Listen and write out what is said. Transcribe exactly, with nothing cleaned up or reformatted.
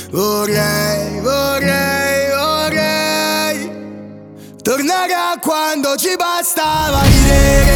Vorrei, vorrei, vorrei tornare a quando ci bastava ridere